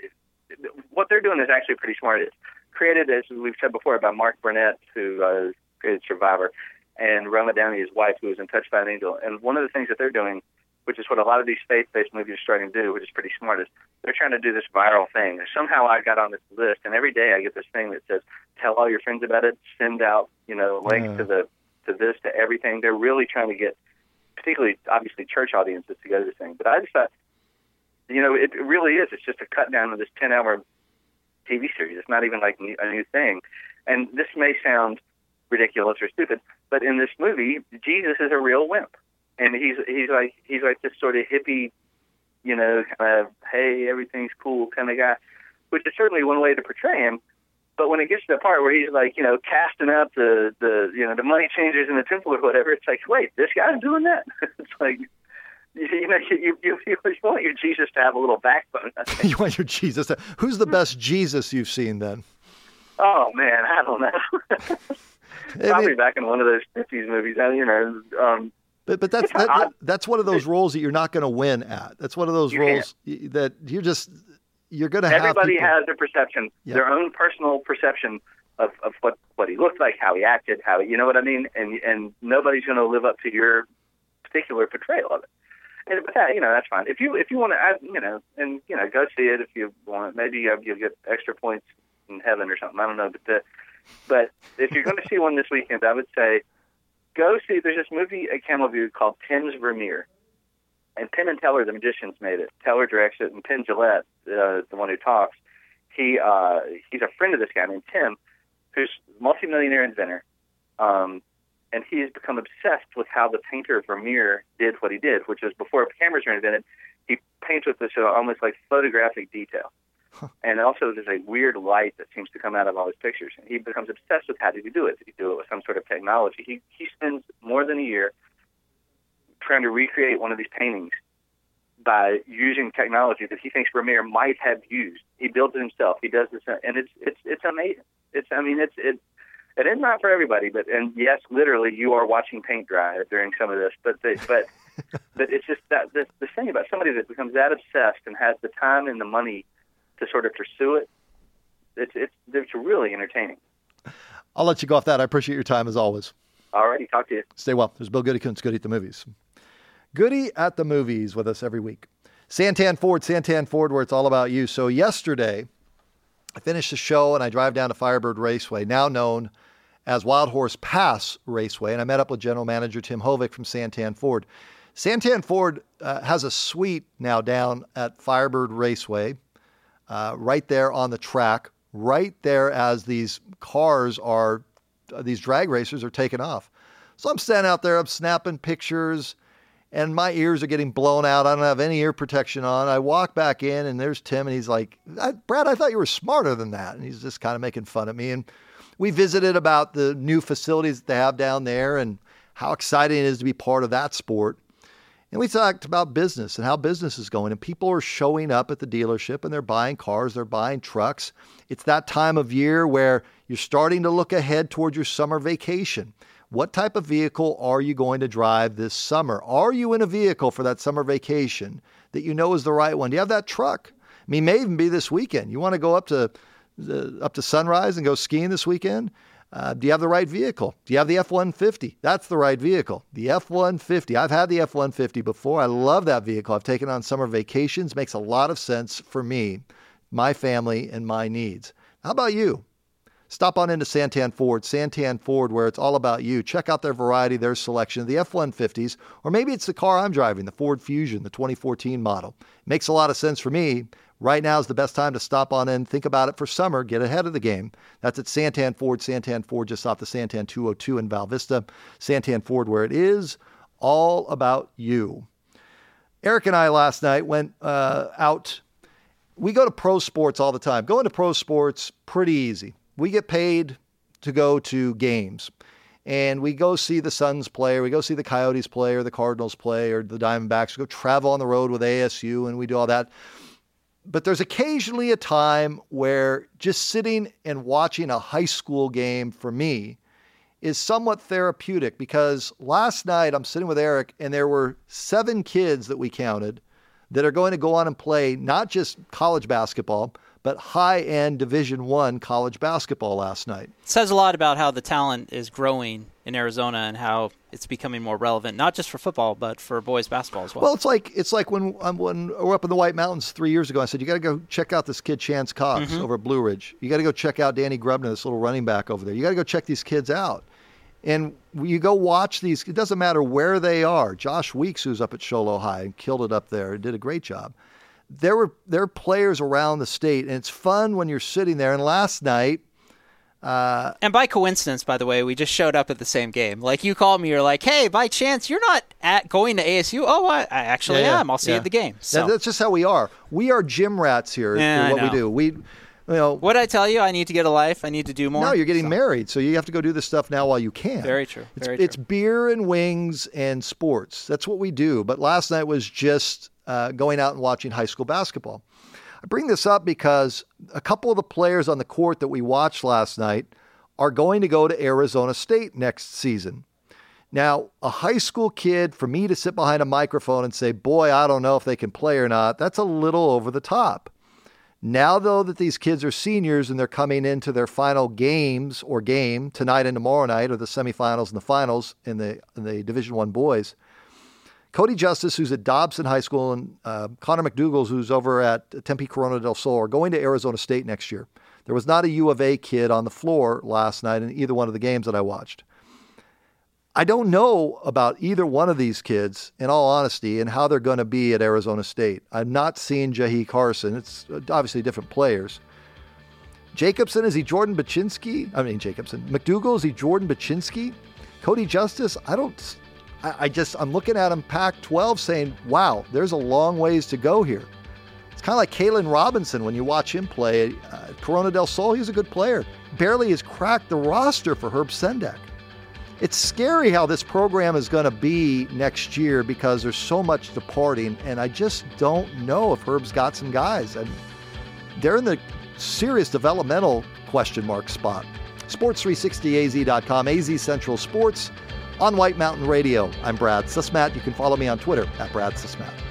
what they're doing is actually pretty smart. It's created, as we've said before, about Mark Burnett, who uh, created Survivor, and Roma Downey, his wife, who was in Touched by an Angel. And one of the things that they're doing, which is what a lot of these faith-based movies are starting to do, which is pretty smart, is they're trying to do this viral thing. Somehow I got on this list, and every day I get this thing that says, tell all your friends about it, send out, you know, links yeah. to the to this, to everything. They're really trying to get, particularly, obviously, church audiences to go to this thing. But I just thought, you know, it really is. It's just a cut down of this ten-hour T V series. It's not even like a new thing. And this may sound ridiculous or stupid, but in this movie, Jesus is a real wimp. And he's he's like he's like this sort of hippie, you know, kind of, hey, everything's cool kind of guy, which is certainly one way to portray him. But when it gets to the part where he's like, you know, casting out the, the you know, the money changers in the temple or whatever, it's like, wait, this guy's doing that? It's like, you know, you, you, you want your Jesus to have a little backbone. I think. You want your Jesus to... Who's the best Jesus you've seen then? Oh, man, I don't know. Probably back in one of those fifties movies, you know. Um, but but that's that, that, that's one of those roles that you're not going to win at. That's one of those you roles can't. that you're just... You're going to have Everybody people... has their perception, yeah. their own personal perception of, of what, what he looked like, how he acted, how he, you know what I mean? And and nobody's going to live up to your particular portrayal of it. And, but that, you know, that's fine. If you if you want to, you know, and you know, go see it if you want. Maybe you'll get extra points in heaven or something. I don't know. But the, but if you're going to see one this weekend, I would say go see. There's this movie at Camel View called Penn's Vermeer, and Penn and Teller, the magicians, made it. Teller directs it, and Penn Jillette, uh, the one who talks, he uh, he's a friend of this guy named Tim, who's a multimillionaire inventor. Um, And he has become obsessed with how the painter Vermeer did what he did, which was before cameras were invented, he paints with this uh, almost like photographic detail. Huh. And also there's a weird light that seems to come out of all his pictures. And he becomes obsessed with how did he do it? Did he do it with some sort of technology? He he spends more than a year trying to recreate one of these paintings by using technology that he thinks Vermeer might have used. He builds it himself. He does this, and it's it's it's amazing. It's I mean it's it. It is not for everybody, but and yes, literally, you are watching paint dry during some of this. But the, but But it's just that the, the thing about somebody that becomes that obsessed and has the time and the money to sort of pursue it, it's it's it's really entertaining. I'll let you go off that. I appreciate your time as always. All righty, talk to you. Stay well. There's Bill Goody, Goody at the Movies. Goody at the Movies with us every week. Santan Ford, Santan Ford, where it's all about you. So yesterday, I finished the show and I drive down to Firebird Raceway, now known as Wild Horse Pass Raceway, and I met up with General Manager Tim Hovick from Santan Ford. Santan Ford uh, has a suite now down at Firebird Raceway, uh, right there on the track, right there as these cars are, uh, these drag racers are taking off. So I'm standing out there, I'm snapping pictures, and my ears are getting blown out. I don't have any ear protection on. I walk back in, and there's Tim, and he's like, Brad, I thought you were smarter than that. And he's just kind of making fun of me. And we visited about the new facilities that they have down there and how exciting it is to be part of that sport. And we talked about business and how business is going. And people are showing up at the dealership and they're buying cars, they're buying trucks. It's that time of year where you're starting to look ahead towards your summer vacation. What type of vehicle are you going to drive this summer? Are you in a vehicle for that summer vacation that you know is the right one? Do you have that truck? I mean, it may even be this weekend. You want to go up to uh, up to Sunrise and go skiing this weekend? Uh, do you have the right vehicle? Do you have the F one fifty? That's the right vehicle. The F one fifty. I've had the F one fifty before. I love that vehicle. I've taken it on summer vacations. Makes a lot of sense for me, my family, and my needs. How about you? Stop on into Santan Ford, Santan Ford, where it's all about you. Check out their variety, their selection of the F one fifties, or maybe it's the car I'm driving, the Ford Fusion, the twenty fourteen model. Makes a lot of sense for me. Right now is the best time to stop on in, think about it for summer, get ahead of the game. That's at Santan Ford, Santan Ford, just off the Santan two oh two in Val Vista. Santan Ford, where it is all about you. Eric and I last night went uh, out. We go to pro sports all the time. Going to pro sports, pretty easy. We get paid to go to games. And we go see the Suns play, or we go see the Coyotes play, or the Cardinals play, or the Diamondbacks. We go travel on the road with A S U, and we do all that. But there's occasionally a time where just sitting and watching a high school game for me is somewhat therapeutic, because last night I'm sitting with Eric and there were seven kids that we counted that are going to go on and play not just college basketball, but high-end Division One college basketball last night. It says a lot about how the talent is growing in Arizona and how it's becoming more relevant, not just for football, but for boys basketball as well. Well, it's like it's like when um, when we were up in the White Mountains three years ago, I said, you got to go check out this kid Chance Cox mm-hmm. over at Blue Ridge. You got to go check out Danny Grubner, this little running back over there. You got to go check these kids out. And you go watch these. It doesn't matter where they are. Josh Weeks, who's up at Show Low High and killed it up there and did a great job. There were there are players around the state, and it's fun when you're sitting there. And last night, uh, and by coincidence, by the way, we just showed up at the same game. Like, you called me, you're like, "Hey, by chance, you're not at going to A S U?" Oh, I, I actually yeah, yeah, am. I'll see yeah. you at the game. So that's just how we are. We are gym rats here. Yeah, what we do. We, you know, what did I tell you? I need to get a life. I need to do more. No, you're getting so. married, so you have to go do this stuff now while you can. Very true. Very it's, true. It's beer and wings and sports. That's what we do. But last night was just uh, going out and watching high school basketball. I bring this up because a couple of the players on the court that we watched last night are going to go to Arizona State next season. Now, a high school kid, for me to sit behind a microphone and say, boy, I don't know if they can play or not, that's a little over the top. Now, though, that these kids are seniors and they're coming into their final games or game tonight and tomorrow night, or the semifinals and the finals in the, in the Division One boys, Cody Justice, who's at Dobson High School, and uh, Connor McDougall, who's over at Tempe Corona del Sol, are going to Arizona State next year. There was not a U of A kid on the floor last night in either one of the games that I watched. I don't know about either one of these kids, in all honesty, and how they're going to be at Arizona State. I'm not seeing Jahi Carson. It's obviously different players. Jacobson, is he Jordan Baczynski? I mean, Jacobson. McDougall, is he Jordan Baczynski? Cody Justice, I don't... I just, I'm looking at him Pac twelve saying, wow, there's a long ways to go here. It's kind of like Kalen Robinson when you watch him play. Uh, Corona del Sol, he's a good player. Barely has cracked the roster for Herb Sendek. It's scary how this program is going to be next year because there's so much departing, and I just don't know if Herb's got some guys. And they're in the serious developmental question mark spot. sports three sixty A Z dot com, A Z Central Sports. on White Mountain Radio. I'm Brad Susmat. You can follow me on Twitter at Brad Susmat.